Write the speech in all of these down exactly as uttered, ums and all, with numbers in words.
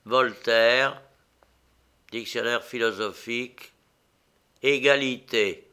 Voltaire, dictionnaire philosophique, égalité.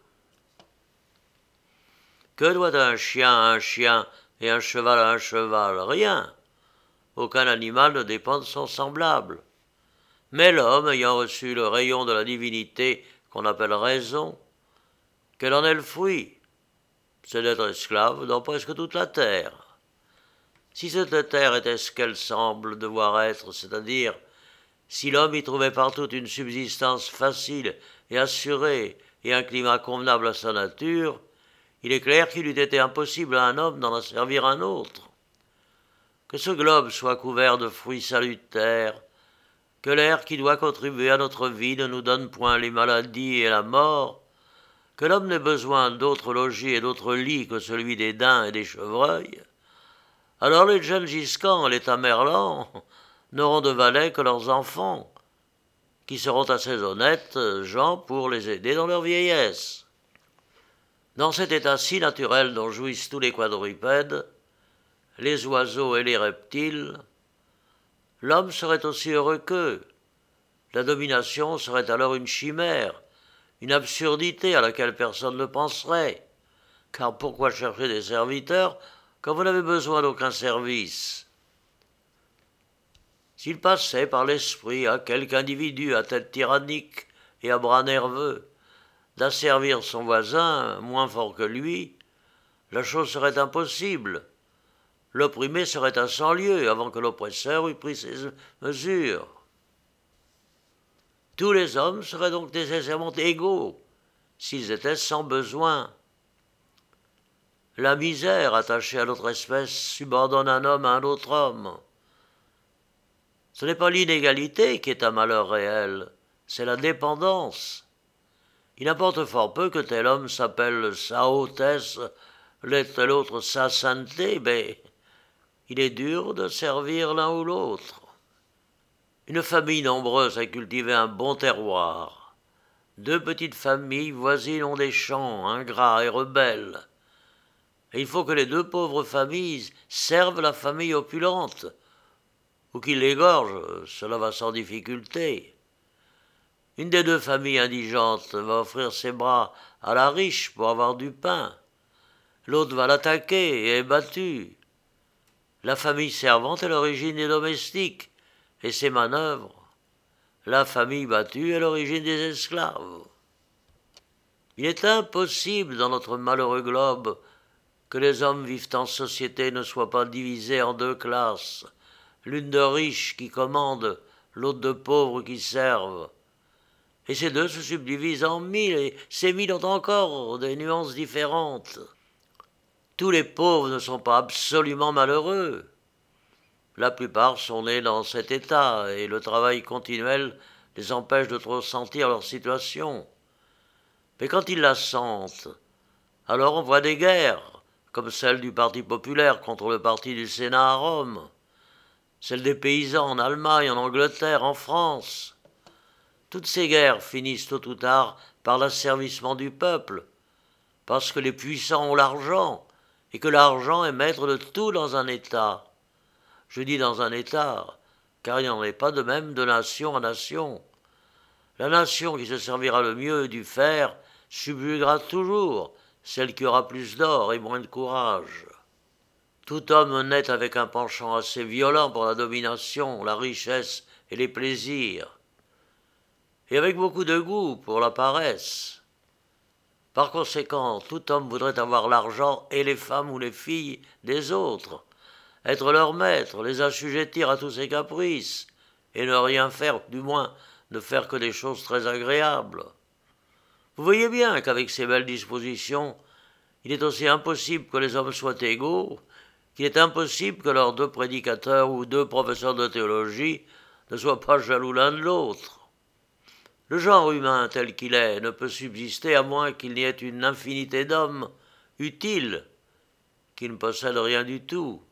Que doit un chien à un chien et un cheval à un cheval? Rien. Aucun animal ne dépend de son semblable. Mais l'homme, ayant reçu le rayon de la divinité qu'on appelle raison, quel en est le fruit? C'est d'être esclave dans presque toute la terre. Si cette terre était ce qu'elle semble devoir être, c'est-à-dire si l'homme y trouvait partout une subsistance facile et assurée et un climat convenable à sa nature, il est clair qu'il eût été impossible à un homme d'en asservir un autre. Que ce globe soit couvert de fruits salutaires, que l'air qui doit contribuer à notre vie ne nous donne point les maladies et la mort, que l'homme n'ait besoin d'autre logis et d'autre lit que celui des daims et des chevreuils, alors les Gengis Khan et les Tamerlan n'auront de valets que leurs enfants, qui seront assez honnêtes gens pour les aider dans leur vieillesse. Dans cet état si naturel dont jouissent tous les quadrupèdes, les oiseaux et les reptiles, l'homme serait aussi heureux qu'eux. La domination serait alors une chimère, une absurdité à laquelle personne ne penserait. Car pourquoi chercher des serviteurs quand vous n'avez besoin d'aucun service? S'il passait par l'esprit à quelque individu à tête tyrannique et à bras nerveux d'asservir son voisin moins fort que lui, la chose serait impossible. L'opprimé serait à cent lieues avant que l'oppresseur eût pris ses mesures. Tous les hommes seraient donc nécessairement égaux, s'ils étaient sans besoin. La misère attachée à notre espèce subordonne un homme à un autre homme. Ce n'est pas l'inégalité qui est un malheur réel, c'est la dépendance. Il importe fort peu que tel homme s'appelle sa hautesse, tel autre sa sainteté, mais il est dur de servir l'un ou l'autre. Une famille nombreuse a cultivé un bon terroir. Deux petites familles voisines ont des champs, ingrats et rebelles. Et il faut que les deux pauvres familles servent la famille opulente, ou qu'ils l'égorgent, cela va sans difficulté. Une des deux familles indigentes va offrir ses bras à la riche pour avoir du pain. L'autre va l'attaquer et est battue. La famille servante est l'origine des domestiques et ses manœuvres. La famille battue est l'origine des esclaves. Il est impossible dans notre malheureux globe que les hommes vivent en société ne soient pas divisés en deux classes, l'une de riches qui commandent, l'autre de pauvres qui servent. Et ces deux se subdivisent en mille, et ces mille ont encore des nuances différentes. Tous les pauvres ne sont pas absolument malheureux. La plupart sont nés dans cet état, et le travail continuel les empêche de trop sentir leur situation. Mais quand ils la sentent, alors on voit des guerres, comme celle du Parti populaire contre le parti du Sénat à Rome, celle des paysans en Allemagne, en Angleterre, en France. Toutes ces guerres finissent tôt ou tard par l'asservissement du peuple, parce que les puissants ont l'argent, et que l'argent est maître de tout dans un État. Je dis dans un État, car il n'en est pas de même de nation à nation. La nation qui se servira le mieux du fer subjuguera toujours celle qui aura plus d'or et moins de courage. Tout homme naît avec un penchant assez violent pour la domination, la richesse et les plaisirs, et avec beaucoup de goût pour la paresse. Par conséquent, tout homme voudrait avoir l'argent et les femmes ou les filles des autres, être leur maître, les assujettir à tous ses caprices, et ne rien faire, du moins ne faire que des choses très agréables. Vous voyez bien qu'avec ces belles dispositions, il est aussi impossible que les hommes soient égaux, qu'il est impossible que leurs deux prédicateurs ou deux professeurs de théologie ne soient pas jaloux l'un de l'autre. Le genre humain tel qu'il est ne peut subsister à moins qu'il n'y ait une infinité d'hommes utiles qui ne possèdent rien du tout.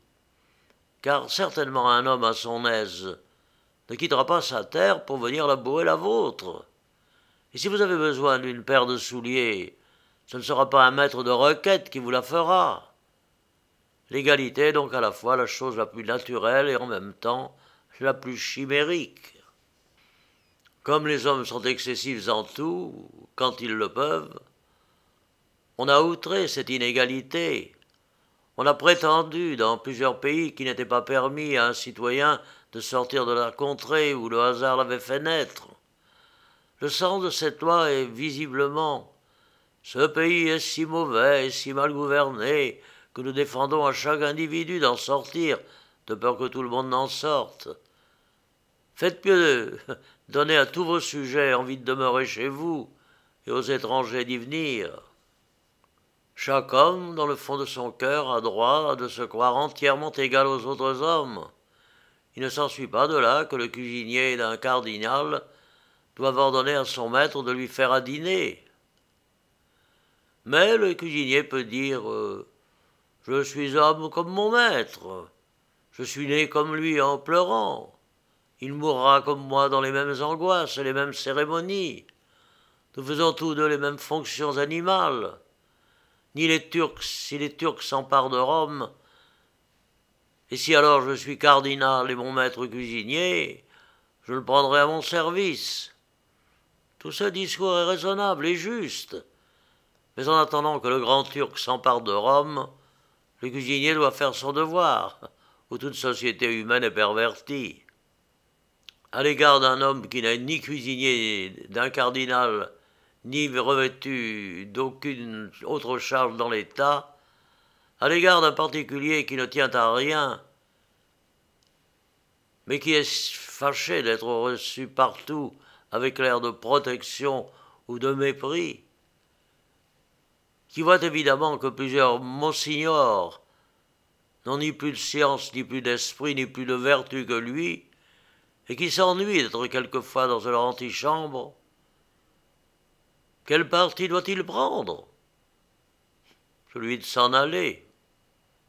Car certainement un homme à son aise ne quittera pas sa terre pour venir labourer la vôtre. Et si vous avez besoin d'une paire de souliers, ce ne sera pas un maître de requête qui vous la fera. L'égalité est donc à la fois la chose la plus naturelle et en même temps la plus chimérique. Comme les hommes sont excessifs en tout, quand ils le peuvent, on a outré cette inégalité. On a prétendu, dans plusieurs pays, qu'il n'était pas permis à un citoyen de sortir de la contrée où le hasard l'avait fait naître. Le sens de cette loi est visiblement « Ce pays est si mauvais et si mal gouverné que nous défendons à chaque individu d'en sortir, de peur que tout le monde n'en sorte. Faites mieux de donner à tous vos sujets envie de demeurer chez vous et aux étrangers d'y venir. » Chaque homme, dans le fond de son cœur, a droit de se croire entièrement égal aux autres hommes. Il ne s'ensuit pas de là que le cuisinier d'un cardinal doive ordonner à son maître de lui faire à dîner. Mais le cuisinier peut dire euh, « Je suis homme comme mon maître, je suis né comme lui en pleurant, il mourra comme moi dans les mêmes angoisses et les mêmes cérémonies, nous faisons tous deux les mêmes fonctions animales. Ni les Turcs, si les Turcs s'emparent de Rome, et si alors je suis cardinal et mon maître cuisinier, je le prendrai à mon service. » Tout ce discours est raisonnable et juste, mais en attendant que le grand Turc s'empare de Rome, le cuisinier doit faire son devoir, où toute société humaine est pervertie. À l'égard d'un homme qui n'est ni cuisinier d'un cardinal, ni revêtu d'aucune autre charge dans l'État, à l'égard d'un particulier qui ne tient à rien, mais qui est fâché d'être reçu partout avec l'air de protection ou de mépris, qui voit évidemment que plusieurs monsignors n'ont ni plus de science, ni plus d'esprit, ni plus de vertu que lui, et qui s'ennuie d'être quelquefois dans leur antichambre, quel parti doit-il prendre? Celui de s'en aller.